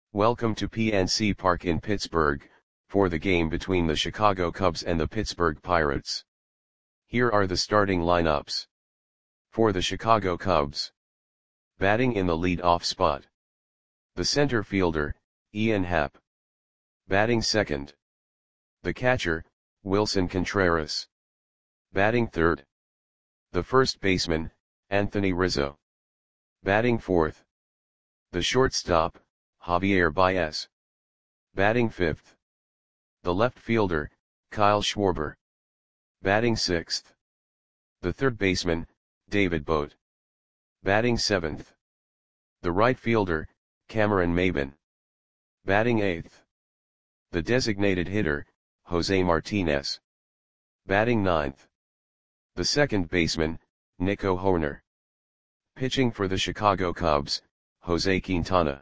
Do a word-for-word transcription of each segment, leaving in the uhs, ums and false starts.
Welcome to P N C Park in Pittsburgh, for the game between the Chicago Cubs and the Pittsburgh Pirates. Here are the starting lineups. For the Chicago Cubs. Batting in the lead-off spot. The center fielder, Ian Happ. Batting second. The catcher, Willson Contreras. Batting third. The first baseman, Anthony Rizzo. Batting fourth. The shortstop, Javier Baez. Batting fifth. The left fielder, Kyle Schwarber. Batting sixth. The third baseman, David Bote. Batting seventh. The right fielder, Cameron Maybin. Batting eighth. The designated hitter, Jose Martinez. Batting ninth. The second baseman, Nico Hoerner. Pitching for the Chicago Cubs, Jose Quintana.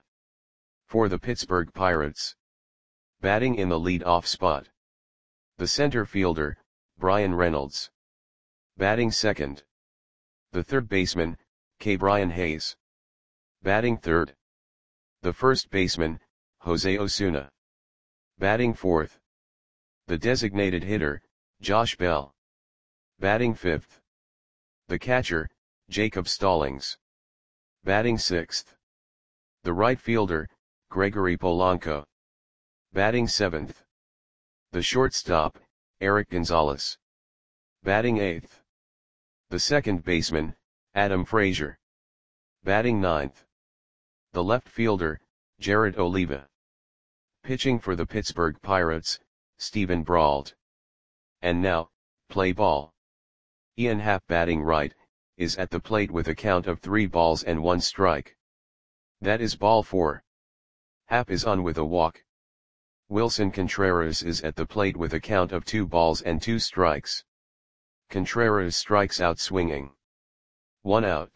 For the Pittsburgh Pirates. Batting in the lead-off spot. The center fielder, Bryan Reynolds. Batting second. The third baseman, Ke'Bryan Hayes. Batting third. The first baseman, Jose Osuna. Batting fourth. The designated hitter, Josh Bell. Batting fifth. The catcher, Jacob Stallings. Batting sixth. The right fielder, Gregory Polanco. Batting seventh. The shortstop, Erik Gonzalez. Batting eighth. The second baseman, Adam Frazier. Batting ninth. The left fielder, Jared Oliva. Pitching for the Pittsburgh Pirates, Steven Brault. And now, play ball. Ian Happ, batting right, is at the plate with a count of three balls and one strike. That is ball four. Happ is on with a walk. Willson Contreras is at the plate with a count of two balls and two strikes. Contreras strikes out swinging. One out.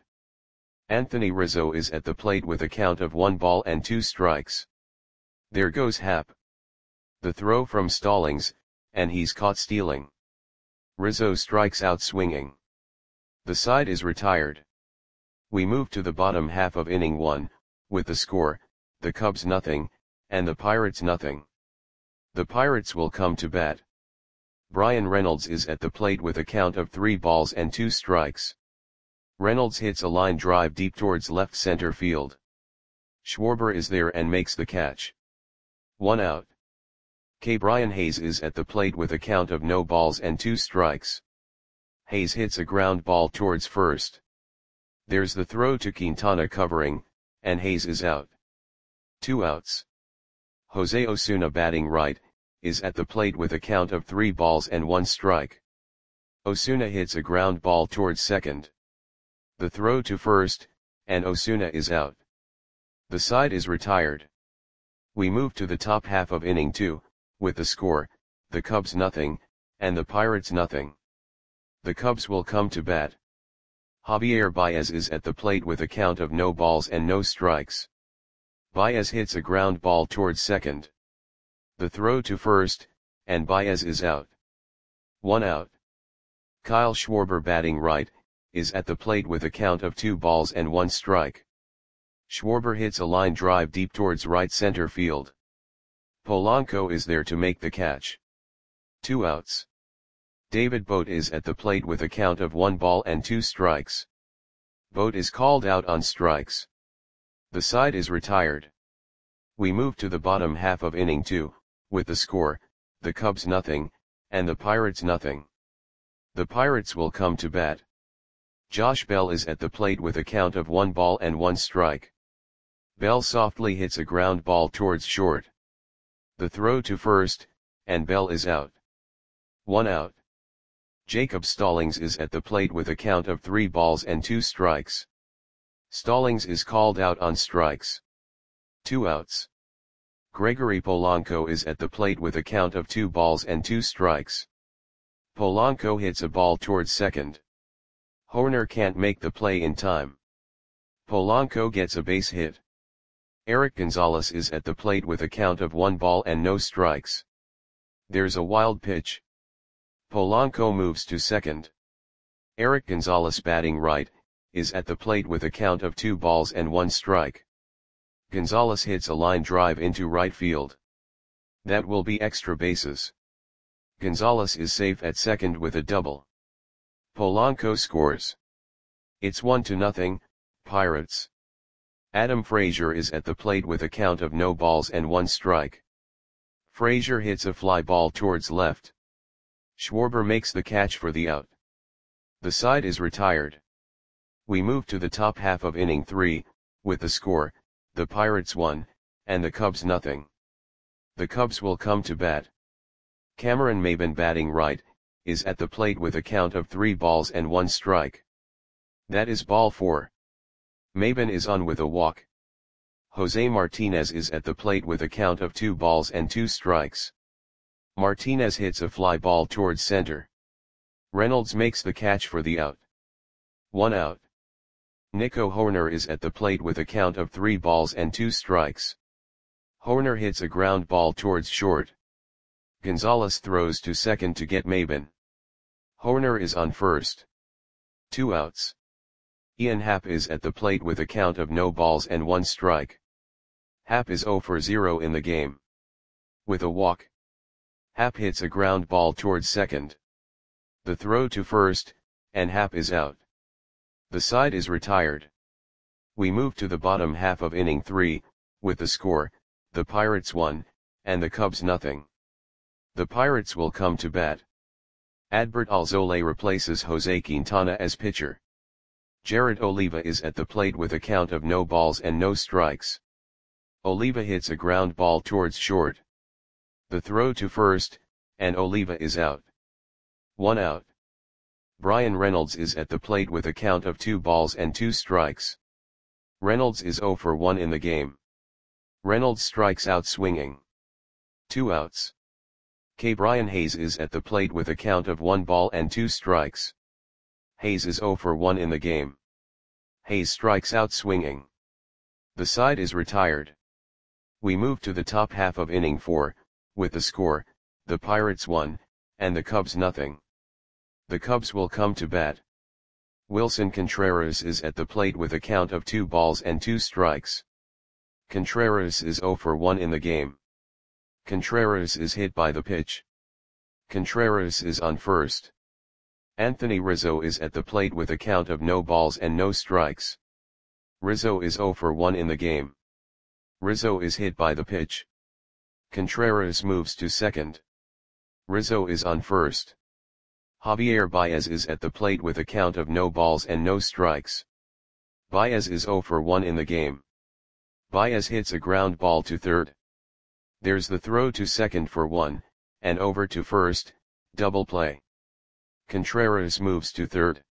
Anthony Rizzo is at the plate with a count of one ball and two strikes. There goes Happ. The throw from Stallings, and he's caught stealing. Rizzo strikes out swinging. The side is retired. We move to the bottom half of inning one, with the score, the Cubs nothing, and the Pirates nothing. The Pirates will come to bat. Bryan Reynolds is at the plate with a count of three balls and two strikes. Reynolds hits a line drive deep towards left center field. Schwarber is there and makes the catch. One out. Ke'Bryan Hayes is at the plate with a count of no balls and two strikes. Hayes hits a ground ball towards first. There's the throw to Quintana covering, and Hayes is out. Two outs. Jose Osuna, batting right, is at the plate with a count of three balls and one strike. Osuna hits a ground ball towards second. The throw to first, and Osuna is out. The side is retired. We move to the top half of inning two, with the score, the Cubs nothing, and the Pirates nothing. The Cubs will come to bat. Javier Baez is at the plate with a count of no balls and no strikes. Baez hits a ground ball towards second. The throw to first, and Baez is out. One out. Kyle Schwarber, batting right, is at the plate with a count of two balls and one strike. Schwarber hits a line drive deep towards right center field. Polanco is there to make the catch. Two outs. David Bote is at the plate with a count of one ball and two strikes. Bote is called out on strikes. The side is retired. We move to the bottom half of inning two, with the score, the Cubs nothing, and the Pirates nothing. The Pirates will come to bat. Josh Bell is at the plate with a count of one ball and one strike. Bell softly hits a ground ball towards short. The throw to first, and Bell is out. One out. Jacob Stallings is at the plate with a count of three balls and two strikes. Stallings is called out on strikes. Two outs. Gregory Polanco is at the plate with a count of two balls and two strikes. Polanco hits a ball towards second. Hoerner can't make the play in time. Polanco gets a base hit. Erik Gonzalez is at the plate with a count of one ball and no strikes. There's a wild pitch. Polanco moves to second. Erik Gonzalez, batting right, is at the plate with a count of two balls and one strike. Gonzalez hits a line drive into right field. That will be extra bases. Gonzalez is safe at second with a double. Polanco scores. It's one to nothing, Pirates. Adam Frazier is at the plate with a count of no balls and one strike. Frazier hits a fly ball towards left. Schwarber makes the catch for the out. The side is retired. We move to the top half of inning three, with the score, the Pirates one, and the Cubs nothing. The Cubs will come to bat. Cameron Maybin, batting right, is at the plate with a count of three balls and one strike. That is ball four. Maybin is on with a walk. Jose Martinez is at the plate with a count of two balls and two strikes. Martinez hits a fly ball towards center. Reynolds makes the catch for the out. One out. Nico Hoerner is at the plate with a count of three balls and two strikes. Hoerner hits a ground ball towards short. Gonzalez throws to second to get Maybin. Hoerner is on first. Two outs. Ian Happ is at the plate with a count of no balls and one strike. Happ is zero for zero in the game. With a walk. Happ hits a ground ball towards second. The throw to first, and Happ is out. The side is retired. We move to the bottom half of inning three, with the score, the Pirates one, and the Cubs nothing. The Pirates will come to bat. Adbert Alzolay replaces Jose Quintana as pitcher. Jared Oliva is at the plate with a count of no balls and no strikes. Oliva hits a ground ball towards short. The throw to first, and Oliva is out. One out. Brian Reynolds is at the plate with a count of two balls and two strikes. Reynolds is zero for one in the game. Reynolds strikes out swinging. Two outs. K. Brian Hayes is at the plate with a count of one ball and two strikes. Hayes is zero for one in the game. Hayes strikes out swinging. The side is retired. We move to the top half of inning four, with the score, the Pirates one, and the Cubs nothing. The Cubs will come to bat. Wilson Contreras is at the plate with a count of two balls and two strikes. Contreras is zero for one in the game. Contreras is hit by the pitch. Contreras is on first. Anthony Rizzo is at the plate with a count of no balls and no strikes. Rizzo is zero for one in the game. Rizzo is hit by the pitch. Contreras moves to second. Rizzo is on first. Javier Baez is at the plate with a count of no balls and no strikes. Baez is zero for one in the game. Baez hits a ground ball to third. There's the throw to second for one, and over to first, double play. Contreras moves to third.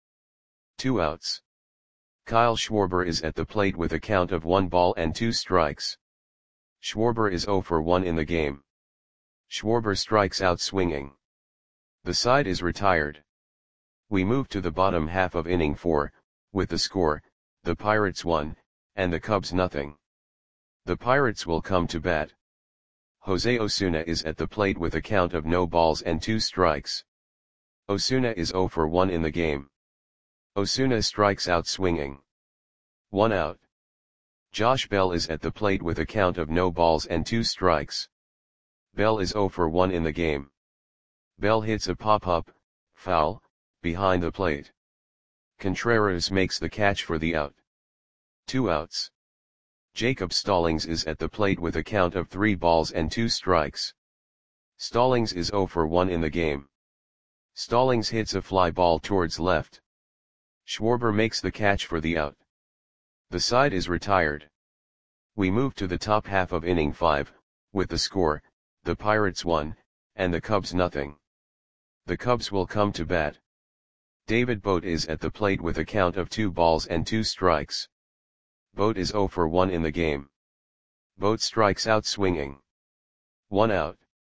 Two outs. Kyle Schwarber is at the plate with a count of one ball and two strikes. Schwarber is zero for one in the game. Schwarber strikes out swinging. The side is retired. We move to the bottom half of inning four, with the score, the Pirates one, and the Cubs nothing. The Pirates will come to bat. Jose Osuna is at the plate with a count of no balls and two strikes. Osuna is zero for one in the game. Osuna strikes out swinging. One out. Josh Bell is at the plate with a count of no balls and two strikes. Bell is zero for one in the game. Bell hits a pop-up, foul, behind the plate. Contreras makes the catch for the out. Two outs. Jacob Stallings is at the plate with a count of three balls and two strikes. Stallings is zero for one in the game. Stallings hits a fly ball towards left. Schwarber makes the catch for the out. The side is retired. We move to the top half of inning five, with the score, the Pirates one, and the Cubs nothing. The Cubs will come to bat. David Bote is at the plate with a count of two balls and two strikes. Bote is zero for one in the game. Bote strikes out swinging. One out.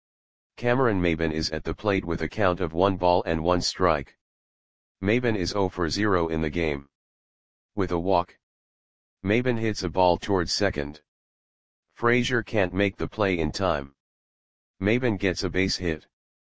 Cameron Maybin is at the plate with a count of one ball and one strike. Maybin is zero for zero in the game. With a walk. Maybin hits a ball towards second. Frazier can't make the play in time. Maybin gets a base hit.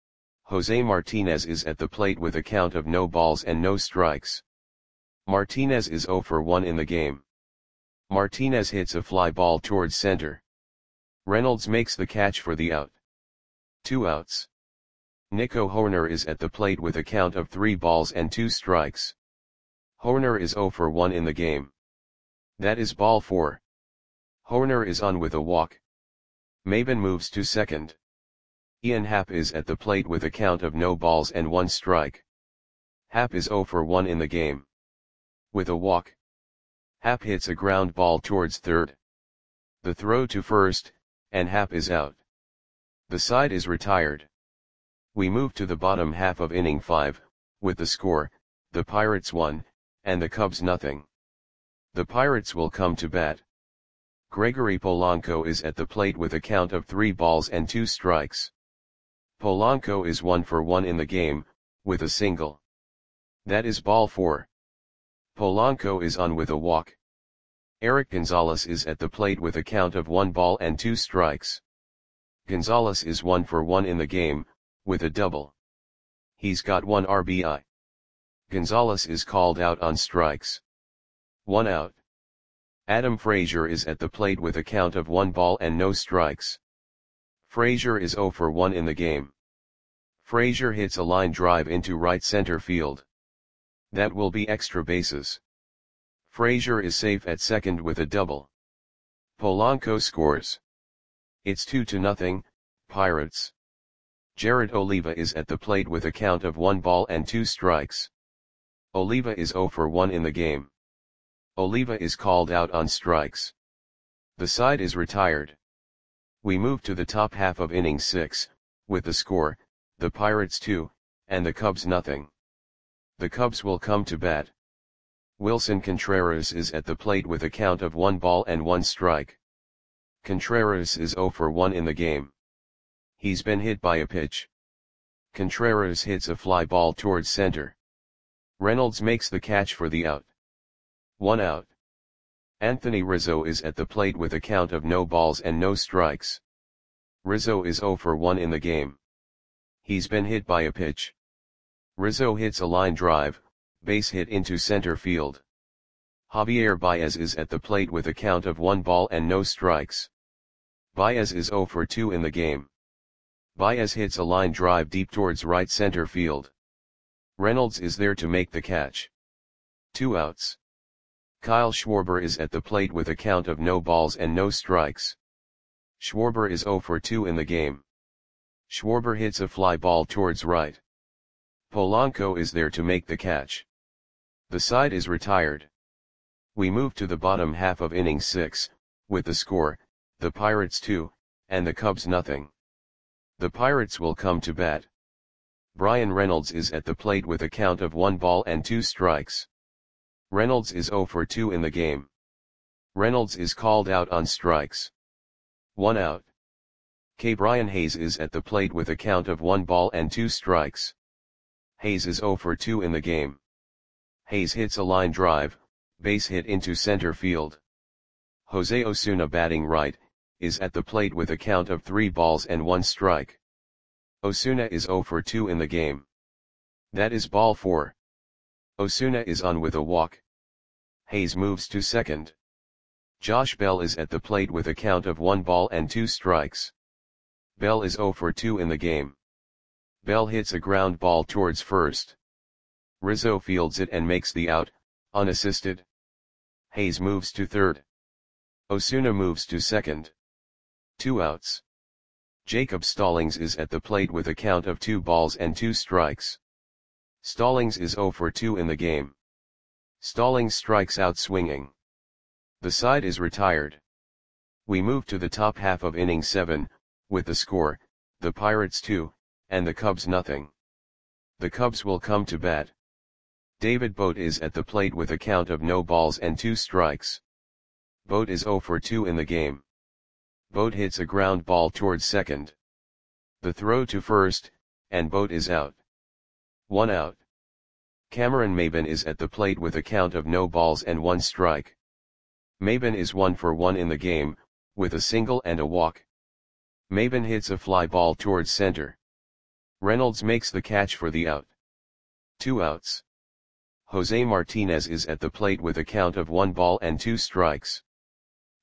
Jose Martinez is at the plate with a count of no balls and no strikes. Martinez is zero for one in the game. Martinez hits a fly ball towards center. Reynolds makes the catch for the out. Two outs. Nico Hoerner is at the plate with a count of three balls and two strikes. Hoerner is zero for one in the game. That is ball four. Hoerner is on with a walk. Maybin moves to second. Ian Happ is at the plate with a count of no balls and one strike. Happ is zero for one in the game. With a walk. Happ hits a ground ball towards third. The throw to first, and Happ is out. The side is retired. We move to the bottom half of inning five, with the score, the Pirates one, and the Cubs nothing. The Pirates will come to bat. Gregory Polanco is at the plate with a count of three balls and two strikes. Polanco is one for one in the game, with a single. That is ball four. Polanco is on with a walk. Eric Gonzalez is at the plate with a count of one ball and two strikes. Gonzalez is one for one in the game, with a double. He's got one R B I. Gonzalez is called out on strikes. One out. Adam Frazier is at the plate with a count of one ball and no strikes. Frazier is zero for one in the game. Frazier hits a line drive into right center field. That will be extra bases. Frazier is safe at second with a double. Polanco scores. It's two to nothing, Pirates. Jared Oliva is at the plate with a count of one ball and two strikes. Oliva is zero for one in the game. Oliva is called out on strikes. The side is retired. We move to the top half of inning six, with the score, the Pirates two, and the Cubs nothing. The Cubs will come to bat. Wilson Contreras is at the plate with a count of one ball and one strike. Contreras is zero for one in the game. He's been hit by a pitch. Contreras hits a fly ball towards center. Reynolds makes the catch for the out. One out. Anthony Rizzo is at the plate with a count of no balls and no strikes. Rizzo is zero for one in the game. He's been hit by a pitch. Rizzo hits a line drive, base hit into center field. Javier Baez is at the plate with a count of one ball and no strikes. Baez is zero for two in the game. Baez hits a line drive deep towards right center field. Reynolds is there to make the catch. Two outs. Kyle Schwarber is at the plate with a count of no balls and no strikes. Schwarber is zero for two in the game. Schwarber hits a fly ball towards right. Polanco is there to make the catch. The side is retired. We move to the bottom half of inning six, with the score, the Pirates two, and the Cubs nothing. The Pirates will come to bat. Brian Reynolds is at the plate with a count of one ball and two strikes. Reynolds is zero for two in the game. Reynolds is called out on strikes. One out. K. Brian Hayes is at the plate with a count of one ball and two strikes. Hayes is zero for two in the game. Hayes hits a line drive, base hit into center field. Jose Osuna, batting right, is at the plate with a count of three balls and one strike. Osuna is zero for two in the game. That is ball four. Osuna is on with a walk. Hayes moves to second. Josh Bell is at the plate with a count of one ball and two strikes. Bell is zero for two in the game. Bell hits a ground ball towards first. Rizzo fields it and makes the out, unassisted. Hayes moves to third. Osuna moves to second. Two outs. Jacob Stallings is at the plate with a count of two balls and two strikes. Stallings is zero for two in the game. Stallings strikes out swinging. The side is retired. We move to the top half of inning seven, with the score, the Pirates two, and the Cubs nothing. The Cubs will come to bat. David Bote is at the plate with a count of no balls and two strikes. Bote is zero for two in the game. Bote hits a ground ball towards second. The throw to first, and Bote is out. One out. Cameron Maybin is at the plate with a count of no balls and one strike. Maybin is one for one in the game, with a single and a walk. Maybin hits a fly ball towards center. Reynolds makes the catch for the out. Two outs. Jose Martinez is at the plate with a count of one ball and two strikes.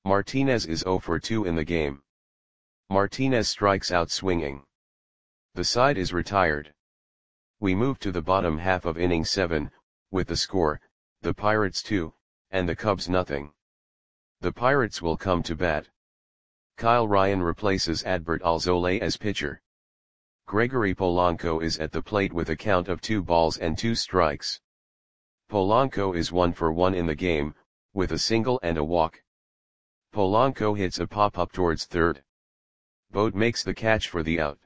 Martinez is zero for two in the game. Martinez strikes out swinging. The side is retired. We move to the bottom half of inning seven, with the score, the Pirates two, and the Cubs nothing. The Pirates will come to bat. Kyle Ryan replaces Adbert Alzolay as pitcher. Gregory Polanco is at the plate with a count of two balls and two strikes. Polanco is one for one in the game, with a single and a walk. Polanco hits a pop-up towards third. Boat makes the catch for the out.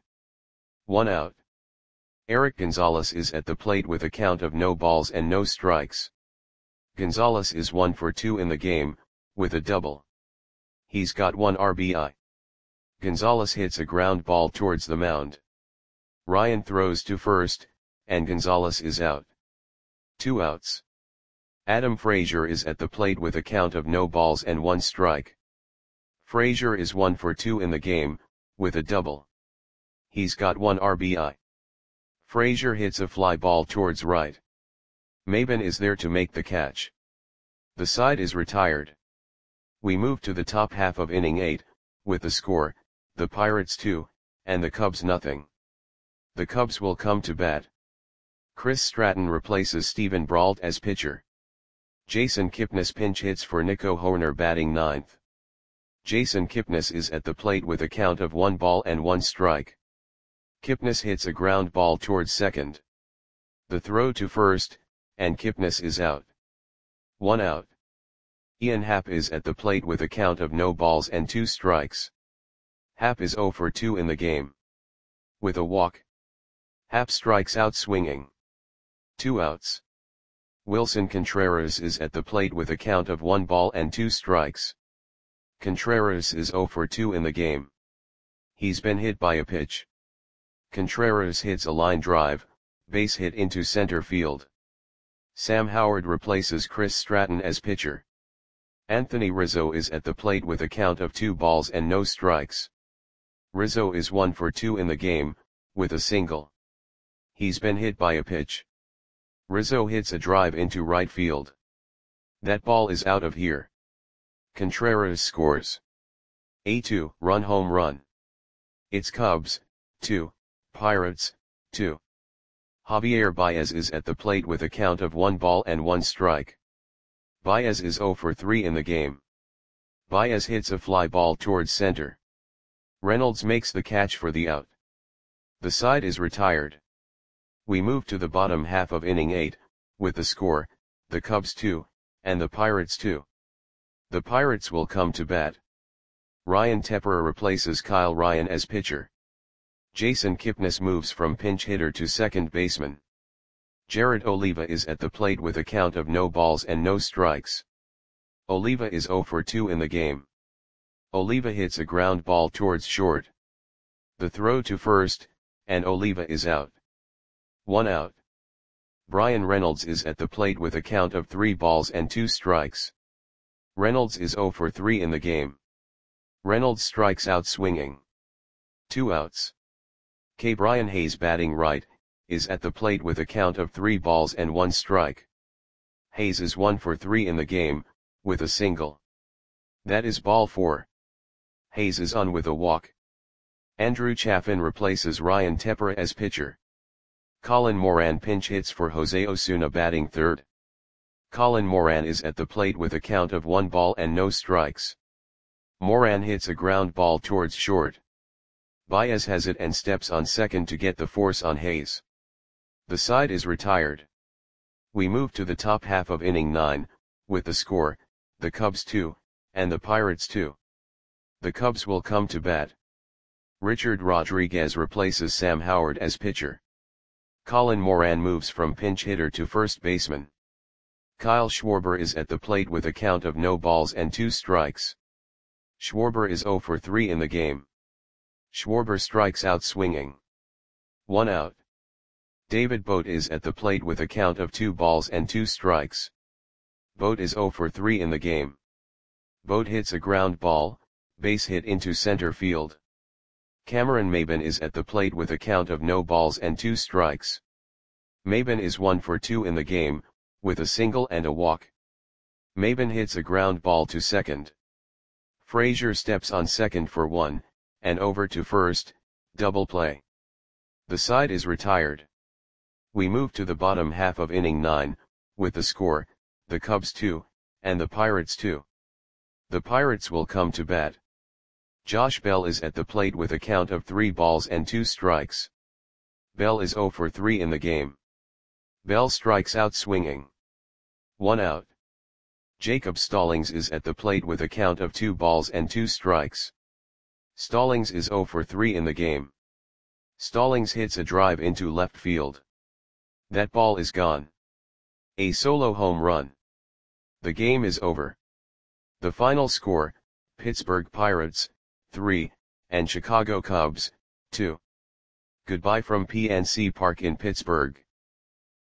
One out. Eric Gonzalez is at the plate with a count of no balls and no strikes. Gonzalez is one for two in the game, with a double. He's got one R B I. Gonzalez hits a ground ball towards the mound. Ryan throws to first, and Gonzalez is out. Two outs. Adam Frazier is at the plate with a count of no balls and one strike. Frazier is one for two in the game, with a double. He's got one R B I. Frazier hits a fly ball towards right. Maben is there to make the catch. The side is retired. We move to the top half of inning eight, with the score, the Pirates two, and the Cubs nothing. The Cubs will come to bat. Chris Stratton replaces Steven Brault as pitcher. Jason Kipnis pinch hits for Nico Hoerner batting ninth. Jason Kipnis is at the plate with a count of one ball and one strike. Kipnis hits a ground ball towards second. The throw to first, and Kipnis is out. One out. Ian Happ is at the plate with a count of no balls and two strikes. Happ is zero for two in the game. With a walk. Happ strikes out swinging. Two outs. Wilson Contreras is at the plate with a count of one ball and two strikes. Contreras is zero for two in the game. He's been hit by a pitch. Contreras hits a line drive, base hit into center field. Sam Howard replaces Chris Stratton as pitcher. Anthony Rizzo is at the plate with a count of two balls and no strikes. Rizzo is one for two in the game, with a single. He's been hit by a pitch. Rizzo hits a drive into right field. That ball is out of here. Contreras scores. A two run home run. It's Cubs, two, Pirates, two. Javier Baez is at the plate with a count of one ball and one strike. Baez is zero for three in the game. Baez hits a fly ball towards center. Reynolds makes the catch for the out. The side is retired. We move to the bottom half of inning eight, with the score, the Cubs two, and the Pirates two. The Pirates will come to bat. Ryan Tepera replaces Kyle Ryan as pitcher. Jason Kipnis moves from pinch hitter to second baseman. Jared Oliva is at the plate with a count of no balls and no strikes. Oliva is zero for two in the game. Oliva hits a ground ball towards short. The throw to first, and Oliva is out. One out. Brian Reynolds is at the plate with a count of three balls and two strikes. Reynolds is zero for three in the game. Reynolds strikes out swinging. Two outs. K. Brian Hayes batting right, is at the plate with a count of three balls and one strike. Hayes is one for three in the game, with a single. That is ball four. Hayes is on with a walk. Andrew Chaffin replaces Ryan Tepera as pitcher. Colin Moran pinch hits for Jose Osuna batting third. Colin Moran is at the plate with a count of one ball and no strikes. Moran hits a ground ball towards short. Baez has it and steps on second to get the force on Hayes. The side is retired. We move to the top half of inning nine, with the score, the Cubs two, and the Pirates two. The Cubs will come to bat. Richard Rodriguez replaces Sam Howard as pitcher. Colin Moran moves from pinch hitter to first baseman. Kyle Schwarber is at the plate with a count of no balls and two strikes. Schwarber is zero for three in the game. Schwarber strikes out swinging. One out. David Bote is at the plate with a count of two balls and two strikes. Bote is zero for three in the game. Bote hits a ground ball, base hit into center field. Cameron Maben is at the plate with a count of no balls and two strikes. Maben is one for two in the game, with a single and a walk. Maben hits a ground ball to second. Frazier steps on second for one, and over to first, double play. The side is retired. We move to the bottom half of inning nine, with the score, the Cubs two, and the Pirates two. The Pirates will come to bat. Josh Bell is at the plate with a count of three balls and two strikes. Bell is oh for three in the game. Bell strikes out swinging. One out. Jacob Stallings is at the plate with a count of two balls and two strikes. Stallings is oh for three in the game. Stallings hits a drive into left field. That ball is gone. A solo home run. The game is over. The final score, Pittsburgh Pirates, three, and Chicago Cubs, two. Goodbye from P N C Park in Pittsburgh.